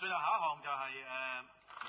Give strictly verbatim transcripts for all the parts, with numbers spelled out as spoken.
進入下一項就係、是、誒、呃、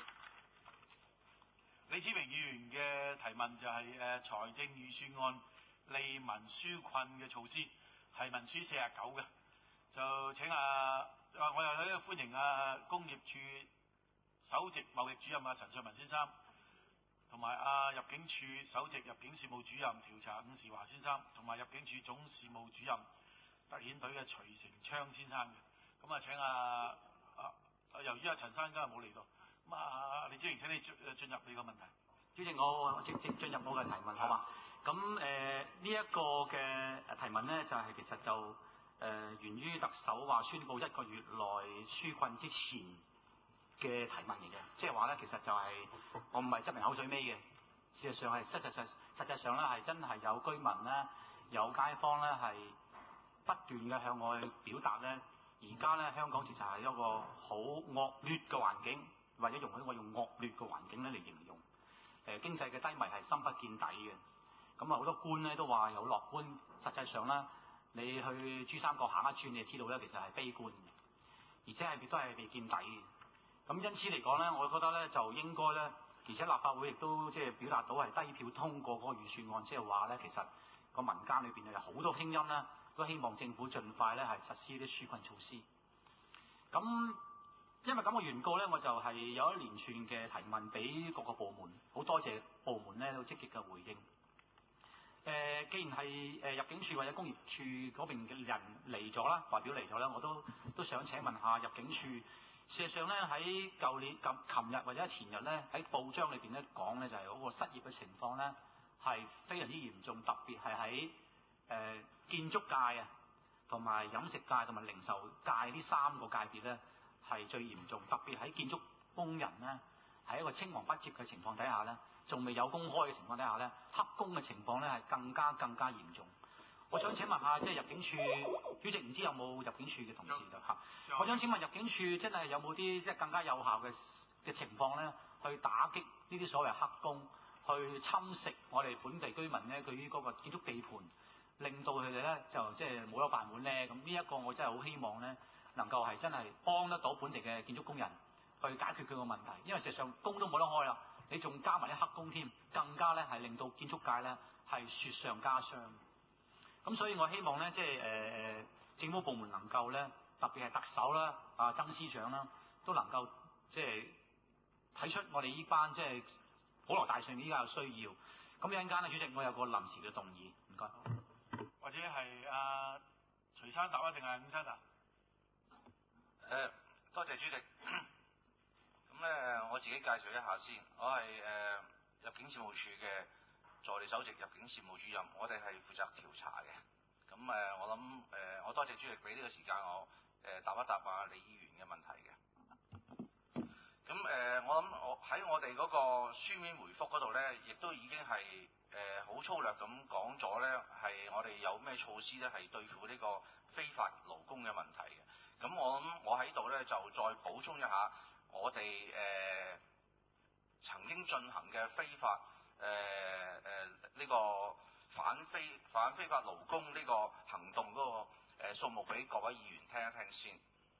李梓明議員嘅提問，就係、是、誒、呃、財政預算案利民紓困嘅措施，係文書四十九嘅，就請啊，我又喺度歡迎啊工業處首席貿易主任啊陳瑞文先生，同埋啊入境處首席入境事務主任調查伍士華先生，同埋入境處總事務主任特遣隊嘅徐成昌先生嘅，咁啊請啊啊由於阿陳生今日冇嚟到，咁啊李梓明請你進進入你個問題。 主席，我直接進入我嘅提問，好嘛？咁誒呢一個嘅提問呢，就係、是、其實就誒、呃、源於特首話宣布一個月內紓困之前嘅提問嚟嘅，即係話咧，其實就係、是、我唔係執人口水尾嘅，事實上係實際上實際上咧係真係有居民咧、有街坊咧係不斷嘅向我表達咧，而家咧香港其實係一個好惡劣嘅環境，或者容許我用惡劣嘅環境咧嚟形容。誒、呃、經濟嘅低迷係深不見底嘅，咁啊好多官咧都話有樂觀，實際上咧你去珠三角行一轉，你就知道咧其實係悲觀嘅，而且係亦都係未見底嘅。咁因此嚟講咧，我覺得咧就應該咧，而且立法會亦都即係表達到係低票通過嗰個預算案，即係話咧其實個民間裏邊有好多聲音咧，都希望政府盡快咧係實施啲紓困措施。咁因為咁嘅緣故咧，我就係有一連串嘅提問俾各個部門，好多謝部門咧都積極嘅回應。誒、呃，既然係誒入境處或者工業處嗰邊嘅人嚟咗啦，代表嚟咗啦，我都都想請問下入境處。事實上咧，喺舊年、咁琴日或者前日咧，喺報章裏邊咧講咧，就係嗰個失業嘅情況咧係非常之嚴重，特別係喺誒建築界啊，同埋飲食界同埋零售界呢三個界別咧係最嚴重，特別喺建築工人咧喺一個青黃不接嘅情況底下咧，仲未有公開嘅情況底下咧，黑工嘅情況咧係更加更加嚴重。我想請問下，即係入境處主席，唔知有冇入境處嘅同事就嚇？我想請問入境處真係有冇啲即係更加有效嘅嘅情況咧，去打擊呢啲所謂黑工，去侵蝕我哋本地居民咧對於嗰個建築地盤，令到佢哋咧就即係冇得飯碗咧。咁呢一個我真係好希望咧，能夠係真係幫得到本地嘅建築工人去解決佢個問題，因為事實上工都冇得開啦，你仲加埋啲黑工添，更加咧係令到建築界咧係雪上加霜。咁所以我希望咧，即係誒誒政府部門能夠咧，特別係特首啦、啊曾司長啦，都能夠即係睇出我哋呢班即係普羅大眾依家有需要。咁一陣間咧，主席，我有個臨時嘅動議，唔該。 或者係阿、啊、徐生答啊，定係伍生答？ 誒、呃，多謝主席。咁咧，我自己介紹一下先，我係誒、呃、入境事務處嘅助理首席入境事務主任，我哋係負責調查嘅。咁誒、呃，我諗誒、呃，我多謝主席俾呢個時間我誒、呃、答一答啊李議員嘅問題嘅。咁誒、呃，我諗我喺我哋嗰個書面回覆嗰度咧，亦都已經係誒好粗略咁講咗咧，係我哋有咩措施咧，係對付呢個非法勞工嘅問題嘅。咁我諗我喺度咧就再補充一下，我哋誒、呃、曾經進行嘅非法。誒誒呢個反非反非法勞工呢個行動嗰、那個誒、呃、數目俾各位議員聽一聽先。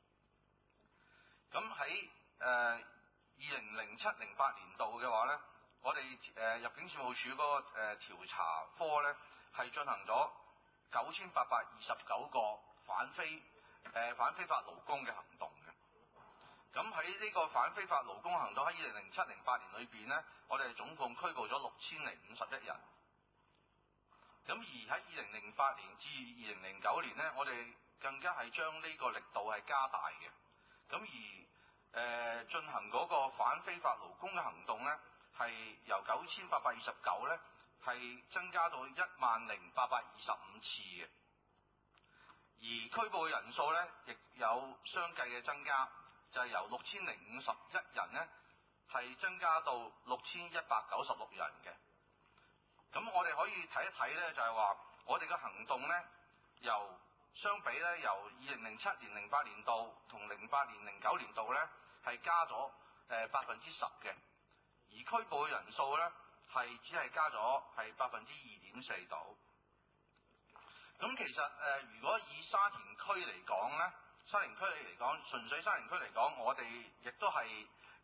咁喺誒二零零七零八年度嘅話咧，我哋誒、呃、入境事務處嗰、那個誒、呃、調查科咧係進行咗九千八百二十九個反非誒、呃、反非法勞工嘅行動嘅。咁喺呢個反非法勞工行動喺二零零七零八年裏邊呢，我哋總共拘捕咗六千零五十一人。咁而喺二零零八年至二零零九年呢，我哋更加係將呢個力度係加大嘅。咁而誒、呃、進行嗰個反非法勞工嘅行動呢，係由九千八百二十九呢，係增加到一萬零八百二十五次嘅。而拘捕嘅人數呢，亦有相繼嘅增加。就係由六千零五十一人呢，係增加到六千一百九十六人嘅。咁我哋可以睇一睇呢，就係話我哋嘅行動呢，由相比呢，由二零零七年零八年度同零八年零九年度呢，係加咗誒百分之十嘅，而拘捕嘅人數呢，係只係加咗係百分之二點四度。咁其實誒、呃，如果以沙田區嚟講呢。沙田區嚟講，純粹沙田區嚟講，我哋亦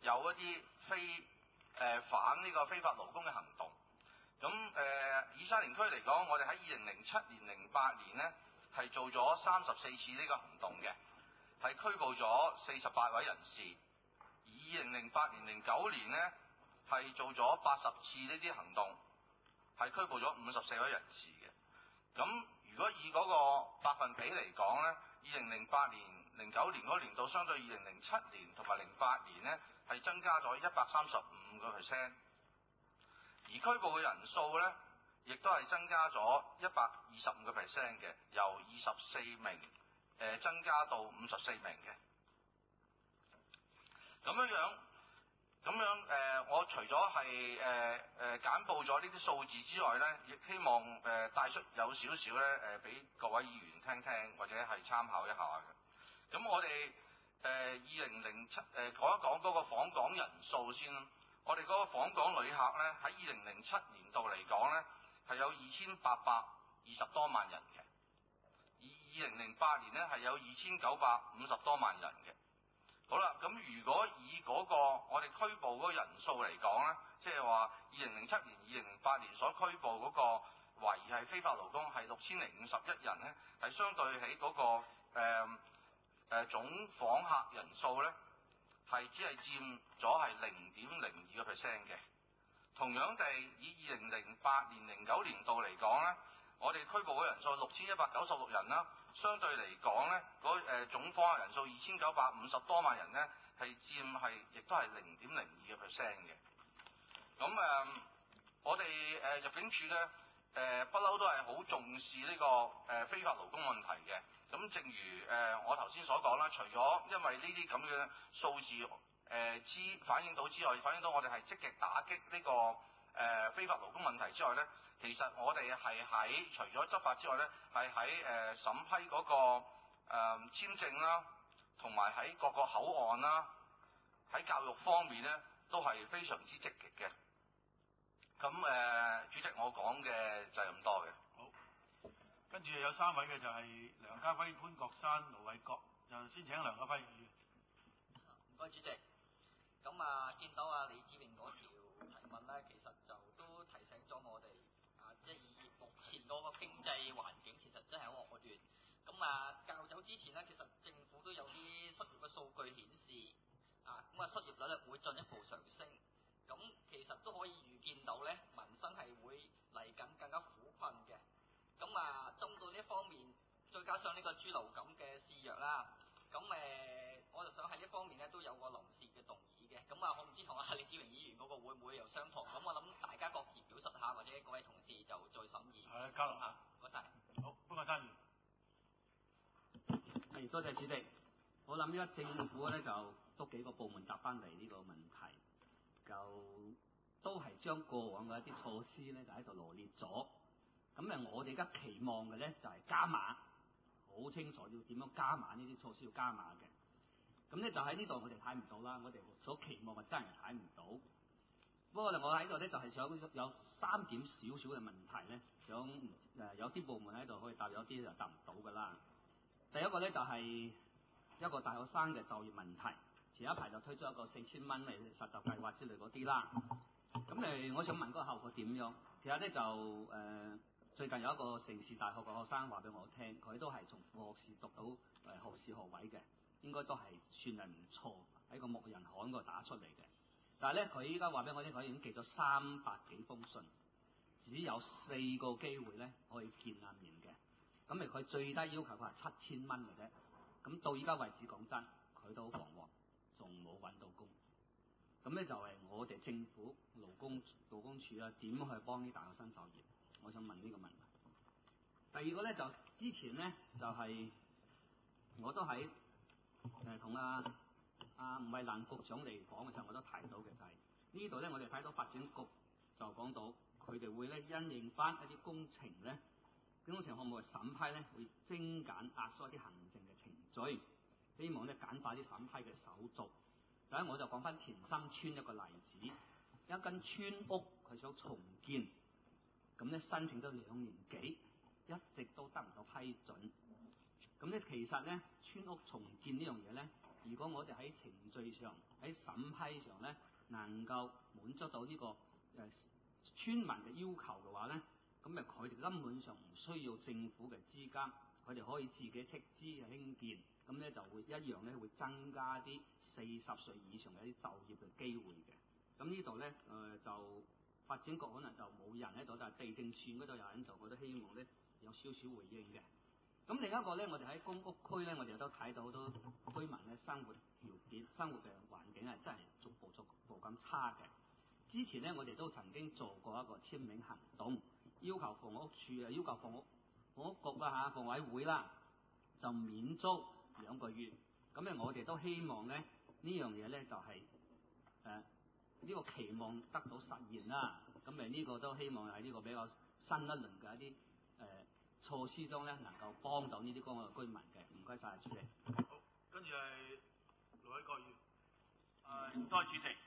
有一啲非誒、呃、反呢個非法勞工嘅行動。咁誒、呃、以沙田區嚟講，我哋喺二零零七年、零八年呢，係做咗三十四次呢個行動嘅，係拘捕咗四十八位人士。而二零零八年、零九年呢，係做咗八十次呢啲行動，係拘捕咗五十四位人士嘅。咁如果以嗰個百分比嚟講呢，二零零八年、零九年嗰年度相對二零零七年同埋零八年呢，係增加咗一百三十五個 percent。而拘捕嘅人數呢，亦都係增加咗一百二十五個 percent 嘅，由二十四名誒、呃、增加到五十四名嘅。咁樣樣，咁樣誒、呃，我除咗係誒誒簡報咗呢啲數字之外呢，亦希望誒、呃、帶出有少少咧誒，俾、呃、各位議員聽聽或者係參考一下嘅。咁我哋誒二零零七誒講一講嗰個訪港人數先啦。我哋嗰個訪港旅客呢，喺二零零七年度嚟講呢，係有二千八百二十多萬人嘅，而二零零八年呢，係有二千九百五十多萬人嘅。好啦，咁如果以嗰個我哋拘捕嗰個人數嚟講呢，即係話二零零七年、二零零八年所拘捕嗰個懷疑係非法勞工係六千零五十一人呢，係相對喺嗰、嗰個誒誒、呃呃、總訪客人數呢，係只係佔咗係零點零二個 percent 嘅。同樣地，以二零零八年、零九年度嚟講呢，我哋拘捕嘅人數六千一百九十六人啦，相對嚟講呢，嗰誒總訪客人數二千九百五十多萬人呢，係佔係亦都係零點零二個 percent 嘅。咁誒、呃，我哋誒、呃、入境處呢，誒不嬲都係好重視呢、這個誒、呃、非法勞工問題嘅。咁正如誒、呃、我頭先所講啦，除咗因為呢啲咁嘅數字誒、呃、之反映到之外，反映到我哋係積極打擊呢、這個誒、呃、非法勞工問題之外咧，其實我哋係喺除咗執法之外咧，係喺誒審批嗰、那個誒、呃、簽證啦，同埋喺各個口岸啦，喺教育方面咧都係非常之積極嘅。咁誒、呃，主席我講嘅就係咁多嘅。 好，跟住有三位嘅就係梁家輝、潘國山、盧偉國，就先請梁家輝議員。 唔該，主席。咁啊，見到啊李梓敬嗰條提問咧，其實就都提醒咗我哋啊，即係以目前嗰個經濟環境，其實真係好惡劣。咁啊，較早之前咧，其實政府都有啲失業嘅數據顯示，啊，咁啊失業率咧會進一步上升。咁其實都可以預見到咧，民生係會嚟緊更加苦困嘅。咁啊，針對呢一方面，再加上呢個豬流感嘅肆虐啦，咁誒、呃，我就想喺一方面咧都有個臨時嘅動議嘅。咁啊，我唔知同阿李梓敬議員嗰個會唔會又相同？咁我諗大家各自表述下，或者各位同事就再審議。 係交流下。 唔該晒。 好，潘國山議員。 係，多謝主席。我諗而家政府咧就都幾個部門答翻嚟呢個問題。就都係將過往嘅一啲措施咧，就喺度羅列咗。咁誒，我哋而家期望嘅咧就係加碼，好清楚要點樣加碼呢啲措施要加碼嘅。咁咧就喺呢度我哋睇唔到啦，我哋所期望嘅真係睇唔到。不過我喺度咧就係想有三點少少嘅問題咧，想誒有啲部門喺度可以答，有啲就答唔到㗎啦。第一個咧就係一個大學生嘅就業問題。前一排就推出一個四千蚊嚟實習計劃之類嗰啲啦。咁誒，我想問嗰個後果點樣？其實咧就誒、呃，最近有一個城市大學嘅學生話俾我聽，佢都係從副學士讀到誒學士學位嘅，應該都係算係唔錯，喺個牧人行嗰度打出嚟嘅。但係咧，佢依家話俾我聽，佢已經寄咗三百幾封信，只有四個機會咧可以見下面嘅。咁誒，佢最低要求佢係七千蚊嘅啫。咁到依家為止講真，佢都好彷徨。仲冇揾到工，咁咧就係我哋政府勞工勞工處啊，點去幫啲大學生就業？我想問呢個問題。第二個咧就之前咧就係、是、我都喺誒同阿阿吳慧蘭局長嚟講嘅時候，我都提到嘅就係、是、呢度咧，我哋睇到發展局就講到佢哋會咧因應翻一啲工程咧工程項目嘅審批咧，會精簡壓縮一啲行政嘅程序。希望咧簡化啲審批嘅手續。第一我就講翻田心村一個例子，一間村屋佢想重建，咁咧申請咗兩年幾，一直都得唔到批准。咁咧其實咧村屋重建呢樣嘢咧， 如果我哋喺程序上、喺審批上咧，能夠滿足到呢、這個誒、呃、村民嘅要求嘅話咧，咁誒佢哋根本上唔需要政府嘅資金，佢哋可以自己斥資興建，咁咧就會一樣咧會增加啲四十歲以上嘅一啲就業嘅機會嘅。咁呢度咧誒就發展局可能就冇人喺度，但係地政處嗰度有人喺度，我都希望咧有少少回應嘅。咁另一個咧，我哋喺公屋區咧，我哋都睇到好多居民嘅生活條件、生活嘅環境係真係逐步逐步咁差嘅。之前咧，我哋都曾經做過一個簽名行動，要求房屋處啊，要求房屋房屋局啦嚇，房委會啦，就免租兩個月。咁咧，我哋都希望咧呢樣嘢咧就係誒呢個期望得到實現啦。咁誒呢個都希望喺呢個比較新一輪嘅一啲誒。呃措施中咧，能夠幫到呢啲公屋嘅居民嘅，唔該晒主席。 好，跟住係盧偉國議員。誒，唔該主席。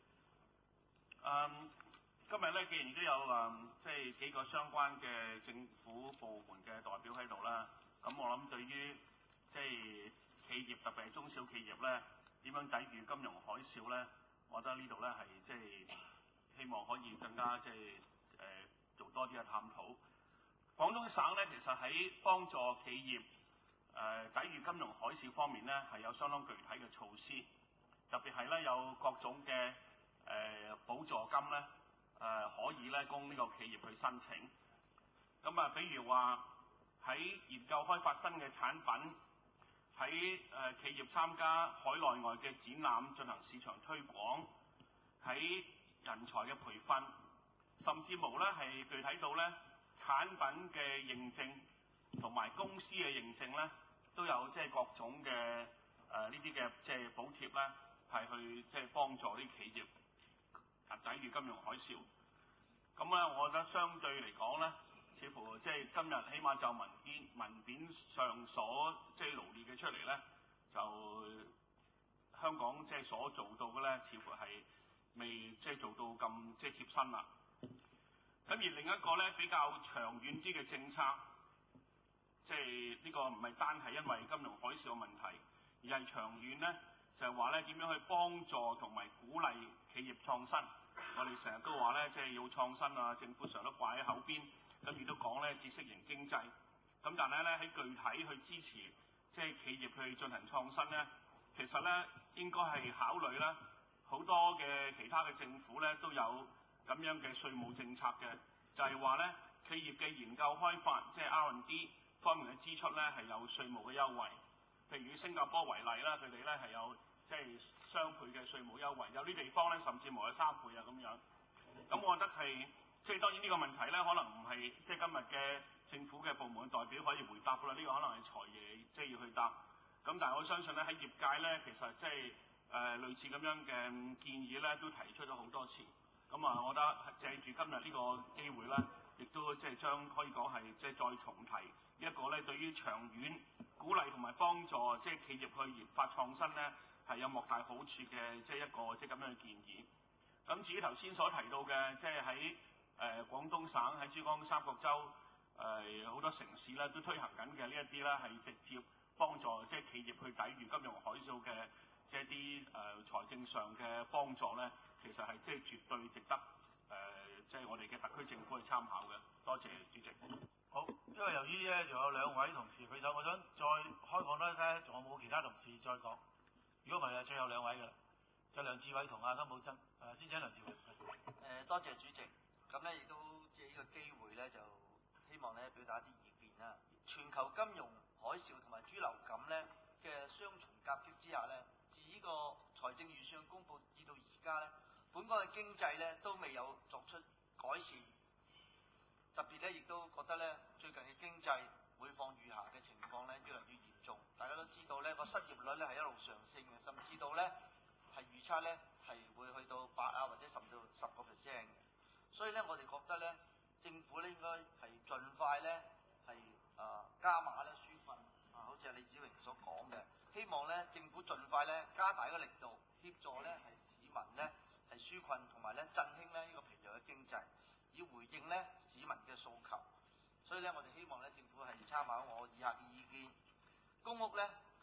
誒，今日咧，既然都有誒，即係幾個相關嘅政府部門嘅代表喺度啦，咁我諗對於即係企業，特別係中小企業咧，點樣抵禦金融海嘯咧，我覺得呢度咧係即係希望可以更加即係誒做多啲嘅探討。廣東省咧，其實喺幫助企業誒、呃、抵禦金融海嘯方面咧，係有相當具體嘅措施，特別係咧有各種嘅誒、呃、補助金咧誒、呃、可以咧供呢個企業去申請。咁啊，比如話喺研究開發新嘅產品，喺誒、呃、企業參加海內外嘅展覽進行市場推廣，喺人才嘅培訓，甚至無咧係具體到咧。產品嘅認證同埋公司嘅認證咧，都有即係各種嘅誒呢啲嘅即係補貼咧，係去即係幫助啲企業啊抵禦金融海嘯。咁咧，我覺得相對嚟講咧，似乎即係今日起碼就文件文件上所即係羅列嘅出嚟咧，就香港即係所做到嘅咧，似乎係未即係做到咁即係貼身啦。咁而另一個咧比較長遠啲嘅政策，即係呢個唔係單係因為金融海嘯嘅問題，而係長遠咧就係話咧點樣去幫助同埋鼓勵企業創新。我哋成日都話咧，即係要創新啊，政府成日都掛喺口邊，咁亦都講咧知識型經濟。咁但係咧喺具體去支持即係企業去進行創新咧，其實咧應該係考慮咧好多嘅其他嘅政府咧都有咁樣嘅稅務政策嘅，就係話咧企業嘅研究開發，即係 R and D 方面嘅支出咧係有稅務嘅優惠。譬如以新加坡為例啦，佢哋咧係有即係雙倍嘅稅務優惠，有啲地方咧甚至無有三倍啊咁樣。咁我覺得係即係當然呢個問題咧，可能唔係即係今日嘅政府嘅部門代表可以回答㗎啦，呢、這個可能係財爺即係要去答。咁但係我相信咧喺業界咧，其實即係誒類似咁樣嘅建議咧，都提出咗好多次。咁啊，我覺得借住今日呢個機會咧，亦都即係將可以講係即係再重提一個咧，對於長遠鼓勵同埋幫助即係企業去研發創新咧，係有莫大好處嘅即係一個即係咁樣嘅建議。咁至於頭先所提到嘅，即係喺誒廣東省喺珠江三角洲誒好、呃、多城市咧都推行緊嘅呢一啲咧，係直接幫助即係企業去抵禦金融海嘯嘅即係啲誒財政上嘅幫助咧。其實係即係絕對值得誒，即、呃、係、就是、我哋嘅特區政府去參考嘅。多謝主席。 好，因為由於咧仲有兩位同事舉手，我想再開放多睇，仲有冇其他同事再講？如果唔係，就最後兩位㗎啦，就梁志偉同阿金寶珍。誒，先請梁志偉。 誒，多謝主席。咁咧亦都借呢個機會咧，就希望咧表達一啲意見啦。全球金融海嘯同埋豬流感咧嘅雙重夾擊之下咧，自呢個財政預算公佈至到而家咧，本港嘅經濟咧都未有作出改善，特別咧亦都覺得咧最近嘅經濟每況愈下嘅情況咧越嚟越嚴重。大家都知道咧個失業率咧係一路上升嘅，甚至到咧係預測咧係會去到八啊或者甚至到十個 percent 嘅。所以咧我哋覺得咧政府咧應該係盡快咧係啊加碼咧紓困啊，好似阿李子榮所講嘅，希望咧政府盡快咧加大個力度協助咧係市民咧係紓困同埋咧振興咧呢個疲弱嘅經濟，以回應咧市民嘅訴求。所以咧我哋希望咧政府係參考我以下嘅意見，公屋咧嘅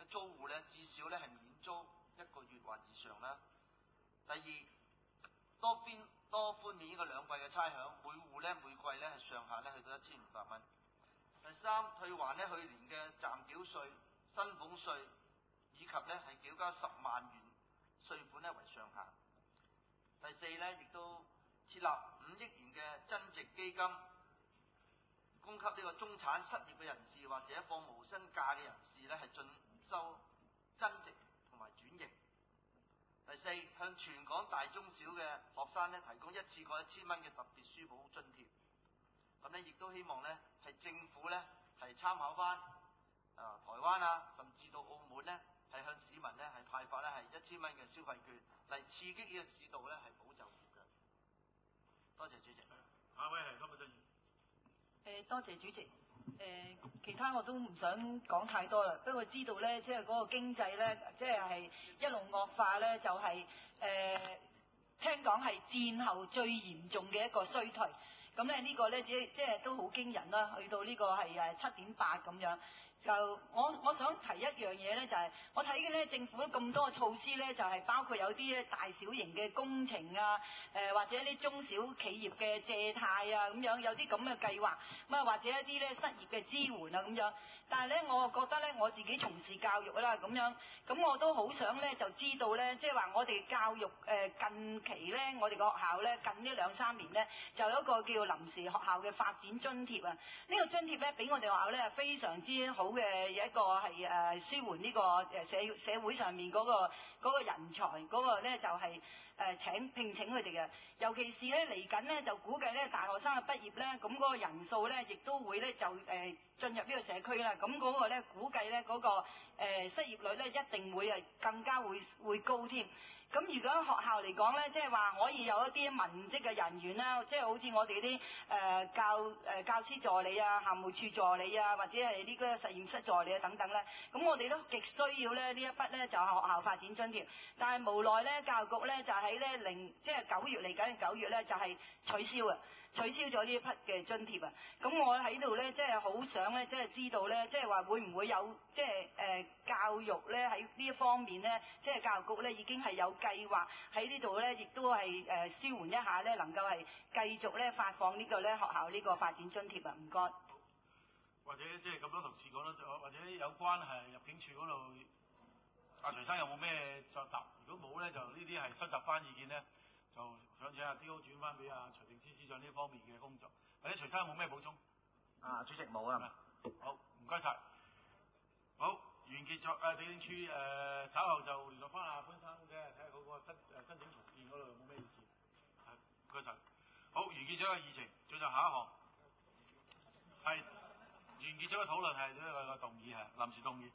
租戶咧，至少咧係免租一個月或以上啦。第二，多邊多寬免呢個兩季嘅差餉，每戶咧每季咧係上限咧去到一千五百蚊。第三，退還咧去年嘅暫繳稅、薪俸稅，以及咧係繳交十萬元稅款咧為上限。第四咧，亦都設立五億元嘅增值基金，供給呢個中產失業嘅人士或者放無薪假嘅人士咧係進修增值同埋轉型。第四，向全港大中小嘅學生咧提供一次過一千蚊嘅特別書簿津貼。咁咧亦都希望咧係政府咧係參考翻啊台灣啊，甚至到澳門咧係向市民咧係派發咧係一千蚊嘅消費券，嚟刺激呢個市道咧係保就業嘅。多謝主席。 下位係金寶珍。 誒多謝主席。誒其他我都唔想講太多啦，不過知道咧，即係嗰個經濟咧，即係係一路惡化咧，就係、是、誒、呃、聽講係戰後最嚴重嘅一個衰退。咁咧呢個咧即即係都好驚人啦，去到呢個係誒七點八咁樣。就我我想提一樣嘢咧，就係、是、我睇嘅咧政府咁多措施咧，就係、是、包括有啲咧大小型嘅工程啊，誒、呃、或者啲中小企業嘅借貸啊咁樣，有啲咁嘅計劃，咁啊或者一啲咧失業嘅支援啊咁樣。但係咧，我覺得咧我自己從事教育啦咁樣，咁我都好想咧就知道咧，即係話我哋教育誒、呃、近期咧，我哋個學校咧近呢兩三年咧，就有一個叫臨時學校嘅發展津貼啊。呢、這個津貼咧，俾我哋學校咧非常之好嘅一個係誒、呃、舒緩呢個誒社社會上面嗰、那個嗰、那個人才嗰、那個咧就係、是、誒、呃、請聘請佢哋嘅。尤其是咧嚟緊咧就估計咧大學生嘅畢業咧，咁、那、嗰個人數咧亦都會咧就誒、呃、進入呢個社區啦。咁嗰個咧估計咧嗰、那個、呃、失業率咧一定會係更加會會高添。咁如果學校嚟講咧，即係話可以有一啲文職嘅人員啦，即係好似我哋啲誒教誒、呃、教師助理啊、校務處助理啊，或者係呢個實驗室助理啊等等咧，咁我哋都極需要咧呢一筆咧就係學校發展津貼。但係無奈咧教育局咧就喺咧零即係九月嚟緊嘅九月咧就係取消啊。取消咗呢一筆嘅津貼啊！咁我喺度咧，即係好想咧，即係知道咧，即係話會唔會有即係誒教育咧喺呢一方面咧，即係教育局咧已經係有計劃喺呢度咧，亦都係誒舒緩一下咧，能夠係繼續咧發放呢個咧學校呢個發展津貼啊！唔該。 或者即係咁多同事講啦，或者有關係入境處嗰度，阿徐生有冇咩作答？如果冇咧，就呢啲係收集翻意見咧。就想請阿刁轉翻俾阿財政司司長呢方面嘅工作，或者徐生有冇咩補充？ 啊，主席冇啊。 好，唔該晒。好，完結咗誒地政處誒、呃、稍後就聯絡翻阿潘生嘅，睇下嗰個申誒申請重建嗰度有冇咩意見。係，唔該晒。好，完結咗個議程，進入下一項。係完結咗個討論係呢個個動議係臨時動議。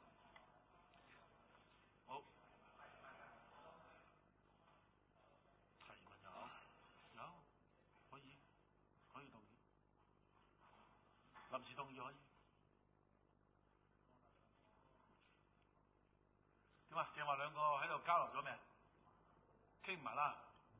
好。臨時動議可以點啊？正話兩個喺度交流咗咩？傾唔埋啦。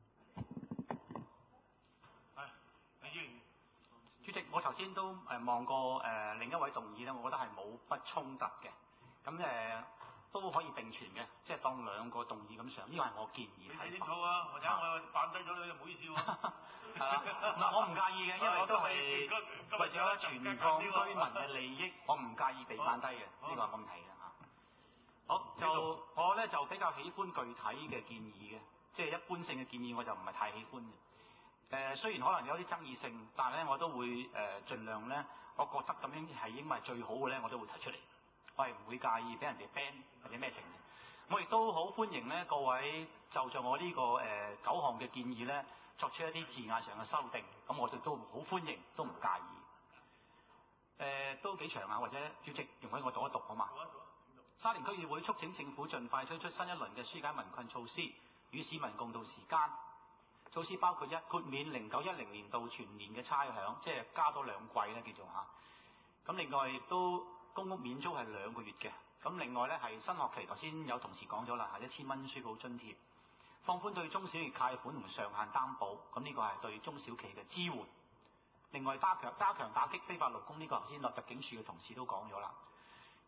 係，李議員。 主席，我頭先都誒望過誒、呃、另一位動議咧，我覺得係冇不衝突嘅。咁誒、呃、都可以並存嘅，即係當兩個動議咁上。呢個係我建議。 你睇清楚啊！或者我扮低咗你，唔好意思喎。 係啊，唔係我唔介意嘅，因為都係為咗全港居民嘅利益，我唔介意被扮低嘅，呢個係問題嘅嚇。好，就我咧就比較喜歡具體嘅建議嘅，即係一般性嘅建議我就唔係太喜歡嘅。誒、呃，雖然可能有啲爭議性，但係咧我都會誒、呃、盡量咧，我覺得咁樣係應該係最好嘅咧，我都會提出嚟。我係唔會介意俾人哋 ban 或者咩情嘅。我亦都好歡迎咧各位就着我呢、這個誒、呃、九項嘅建議咧，作出一啲字眼上嘅修訂，咁我哋都好歡迎，都唔介意。誒、呃，都幾長啊，或者主席容許我讀一讀好嘛？沙田區議會促請政府盡快推出新一輪嘅紓解民困措施，與市民共度時艱。措施包括一豁免零九一零年度全年嘅差餉，即係加多兩季咧叫做嚇。咁另外亦都公屋免租係兩個月嘅。咁另外咧係新學期，頭先有同事講咗啦，係一千蚊書簿津貼。放寬對中小企貸款同上限擔保，咁呢個係對中小企嘅支援。另外加強加強打擊非法勞工，呢、這個頭先落入境處嘅同事都講咗啦。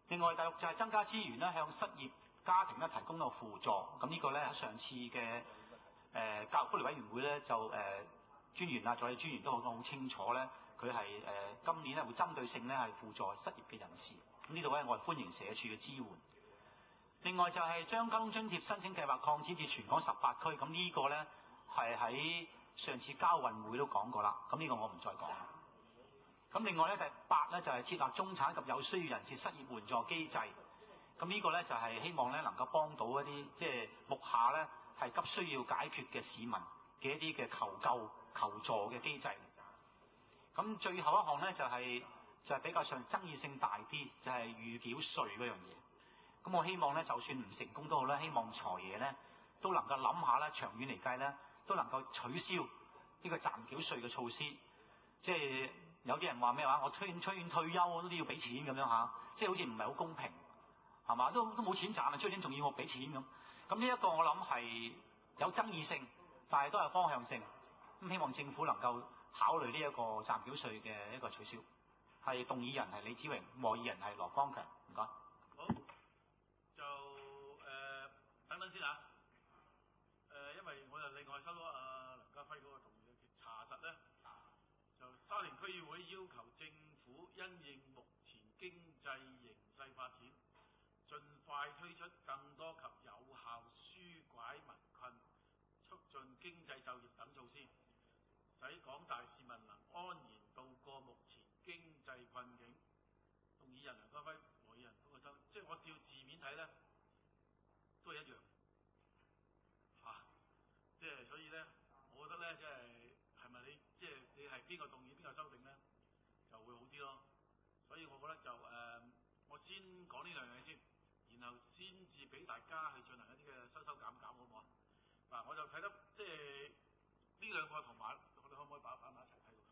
另外第六就係增加資源咧，向失業家庭咧提供個輔助。咁呢個咧喺上次嘅誒、呃、教育福利委員會咧就誒、呃、專員啊、助理專員都講得好清楚咧，佢係誒今年咧會針對性咧係輔助失業嘅人士。咁呢度咧我係歡迎社署嘅支援。另外就係將交通津貼申請計劃擴展至全港十八區。咁呢個咧係喺上次交運會都講過啦。咁呢個我唔再講啦。咁另外咧第八咧就係設立中產及有需要人士失業援助機制。咁呢個咧就係希望咧能夠幫到一啲即係目下咧係急需要解決嘅市民嘅一啲嘅求救求助嘅機制。咁最後一項咧就係、是、就係、是、比較上爭議性大啲，就係、是、預繳稅嗰樣嘢。咁我希望咧就算唔成功都好咧，希望財爺咧都能夠諗下咧，長遠嚟計咧都能夠取消呢個暫繳稅嘅措施。即係有啲人話咩話，我推推退休我都要俾錢咁樣嚇，即係好似唔係好公平。係嘛？都都冇錢賺啊！出年仲要我俾錢咁，咁呢一個我諗係有爭議性，但係都係方向性。咁希望政府能夠考慮呢一個暫繳稅嘅一個取消。係動議人係李子榮，和議人係羅光強。唔該。 好，就誒、呃、等等先嚇。誒、呃，因為我就另外收到阿梁家輝嗰個同意嘅查實咧，就沙田區議會要求政府因應目前經濟形勢發展，盡快推出更多及有效紓解民困、促進經濟就業等措施，使廣大市民能安然度過目前經濟困境。動議人梁家輝、和議人潘國生，即係我照字面睇咧，都係一樣嚇、啊。即係所以咧，我覺得咧，即係係咪你即係你係邊個動議邊個修訂咧，就會好啲咯。所以我覺得就誒、呃，我先講呢兩樣嘢先。然後先至俾大家去進行一啲嘅收收減減，好唔好啊？嗱，我就睇得即係呢兩個同埋，我哋可唔可以擺擺埋一齊睇到？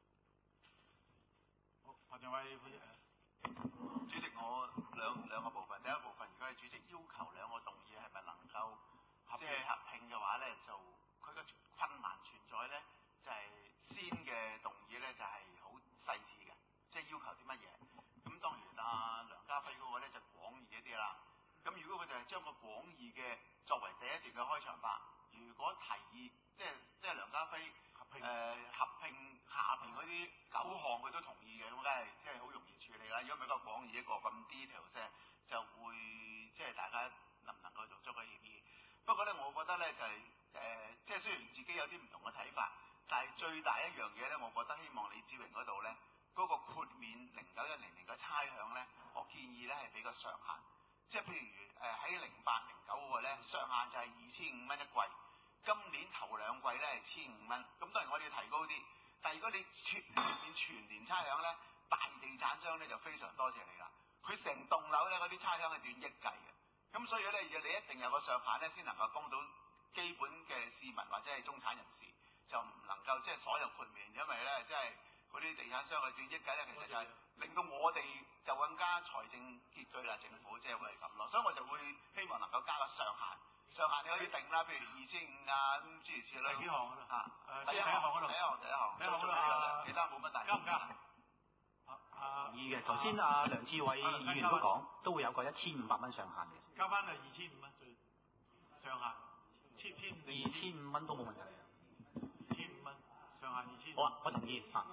好，何俊偉副主席， 主席，我兩兩個部分，第一部分如果係主席要求兩個動議係咪能夠即係合併嘅話咧，就佢個困難存在咧，就係、是、先嘅動議咧就係好細緻嘅，即係要求啲乜嘢。咁當然啊，梁家輝嗰個咧就廣義一啲啦。咁如果佢哋係將個廣義嘅作為第一段嘅開場白，如果提議即係即係梁家輝合併誒、呃、合併下邊嗰啲九項佢都同意嘅，咁梗係即係好容易處理啦。如果唔係個廣義一個咁 detail 啫，就會即係大家能唔能夠做出個協議。不過咧，我覺得咧就係、是、誒、呃，即係雖然自己有啲唔同嘅睇法，但係最大一樣嘢咧，我覺得希望李志榮嗰度咧。嗰個豁免零九一零年嘅差餉咧，我建議咧係俾個上限，即係譬如誒喺零八零九嗰個咧上限就係二千五蚊一季，今年頭兩季咧係千五蚊，咁當然我哋要提高啲，但係如果你全免全年差餉咧，大地產商咧就非常多謝你啦，佢成棟樓咧嗰啲差餉係斷億計嘅，咁所以咧你一定有個上限咧先能夠幫到基本嘅市民或者係中產人士，就唔能夠即係所有豁免，因為咧即係。嗰啲地產商嘅斷億計咧，其實就係令到我哋就更加財政拮據啦，政府即係會係咁咯，所以我就會希望能夠加個上限，上限你可以定啦，譬如二千五啊咁諸如此類。第幾項啊？嚇，第一項嗰度。第一項，第一項。第一項嗰度。其他冇乜大。加唔加？啊啊。同意嘅，頭先阿梁志偉議員都講，都會有個一千五百蚊上限嘅。 加翻係二千五蚊最上限，千千二千五蚊都冇問題。 二千五蚊上限二千。 好啊，我同意嚇。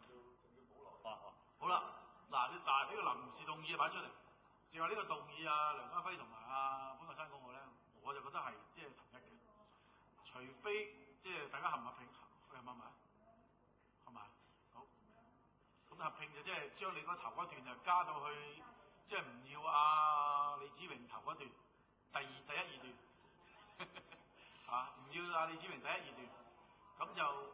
好啦，嗱，你但係呢個臨時動議擺出嚟，淨係呢個動議啊，梁家輝同埋阿潘國生講過咧，我就覺得係即係同一嘅，除非即係大家合唔合併，合唔合埋，合埋，好，咁合併就即係將你嗰頭嗰段就加到去，即係唔要阿李子榮頭嗰段，第二第一二段，啊，唔要阿李子榮第一二段，咁就。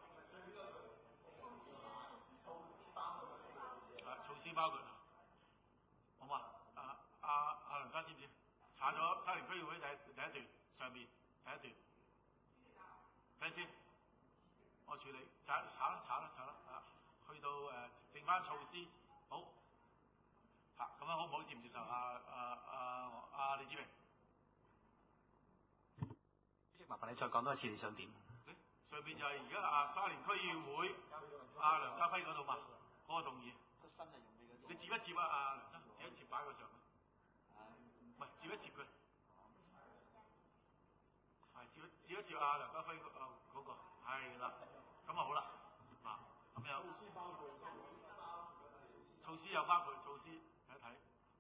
措施包括，好嘛？阿阿阿梁生知唔知？查咗沙田區議會第第一段上邊第一段，睇先，我處理查查啦查啦查啦啊！去到誒、呃、剩翻措施，好嚇咁樣好唔好？接唔接受？阿阿阿阿李子榮， 主席麻煩你再講多一次你想點？ 上邊就係而家啊沙田區議會阿、啊、梁家輝嗰度嘛，嗰、那個動議。你接一接啊，阿梁生，接一接擺個上去。 唔係接一接佢，係接一接一接阿梁家輝嗰嗰個，係啦，咁啊好啦，啊咁有措施有包括措施睇一睇，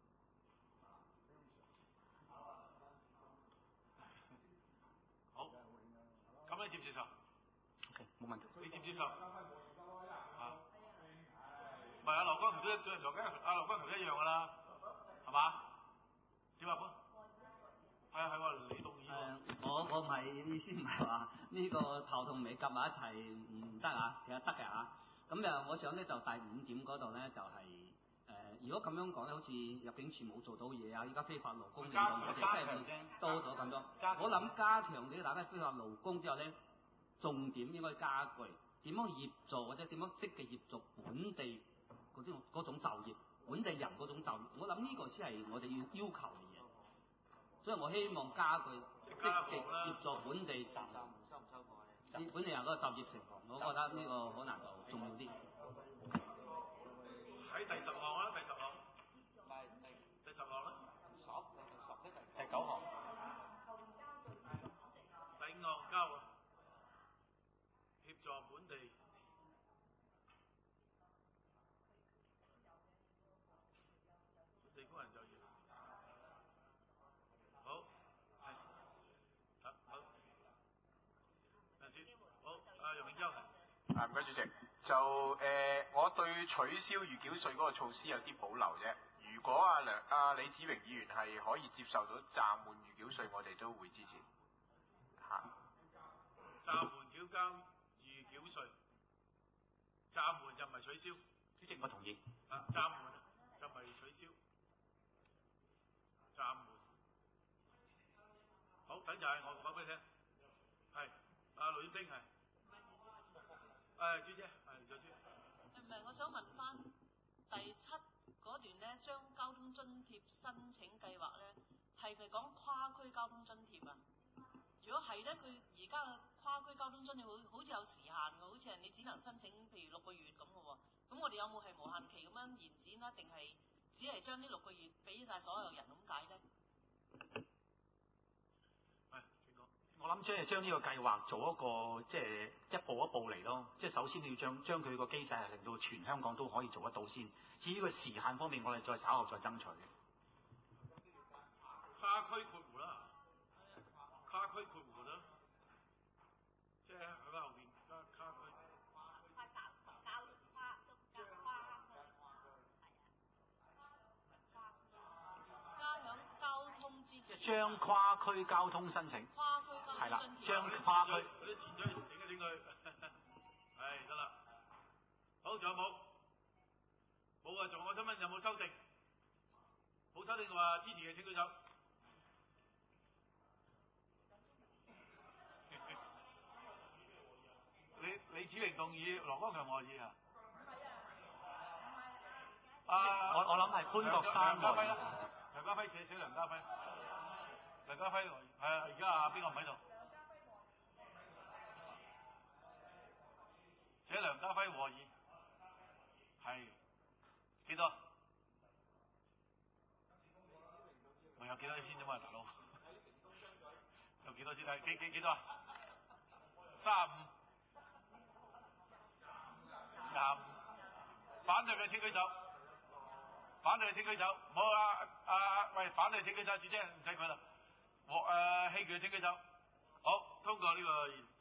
好，咁你接唔接受 ？OK， 冇問題。 你接唔接受？啊，唔係阿劉光強都一，劉家阿劉光強一樣㗎啦，係嘛？點啊？係啊係喎，李棟議誒，我我唔係意思唔係話呢個頭同尾夾埋一齊唔得啊，其實得嘅嚇。咁誒，我想咧就第五點嗰度咧就係、是、誒、呃，如果咁樣講咧，好似入境處冇做到嘢啊，依家非法勞工令到我哋即係多咗咁多。我諗加強啲打擊非法勞工之後咧，重點應該加句點樣協助或者點樣積極協助本地嗰種嗰種就業，本地人嗰種就業。我諗呢個先係我哋要要求嘅嘢。所以我希望加句積極協助本地站站收唔收貨咧？本地人嗰個就業情況，我覺得呢個可能就重要啲。 喺第十項啦，第十項。第第十項啦。十十第第九項。第五項交啊，協助本地。地工人就業。好，係，好，好，陣先，好，阿楊永洲係。 啊，唔該主席，就誒、呃，我對取消預繳稅嗰個措施有啲保留啫。如果阿梁阿李子榮議員係可以接受到暫緩預繳稅，我哋都會支持。嚇。 暫緩繳交預繳稅，暫緩就唔係取消。 主席，我同意。 啊，暫緩就唔係取消，暫緩。好，等陣我講俾你聽。係，阿呂丁係。誒，朱姐，係左朱。 唔係，我想問翻第七嗰段咧，將交通津貼申請計劃咧，係咪講跨區交通津貼啊？如果係咧，佢而家嘅跨區交通津貼好好似有時限㗎，好似係你只能申請譬如六個月咁嘅喎。咁我哋有冇係無限期咁樣延展啦？定係只係將呢六個月俾晒所有人咁解咧？ 我諗即係將呢個計劃做一個即係一步一步嚟咯，即係首先你要將將佢個機制係令到全香港都可以做得到先。至於個時限方面，我哋再稍後再爭取。 跨區括弧啦，跨區括弧啦，即係喺個後邊加跨區。跨交交跨都加跨區，係啊。 加響交通之前。 將跨區交通申請。 跨區交通係啦， 津貼。 將跨區。 嗰啲錢咗整一整佢，係得啦。好，仲有冇？冇啊！仲我想問有冇修訂？冇修訂嘅話，支持嘅請舉手。李李子榮動議，羅光強和議啊？啊！ 我我諗係潘國山和議。 梁家輝寫寫梁家輝。梁家輝係啊！而家啊邊個唔喺度？寫梁家輝和議係幾多？我有幾多先啫嘛，大佬？有幾多先？係幾幾幾多啊？三十五。廿五。反對嘅請舉手。反對嘅請舉手。唔好啊啊！喂，反對請舉手，主姐唔使佢啦。獲誒棄權請舉手。好，通過呢個。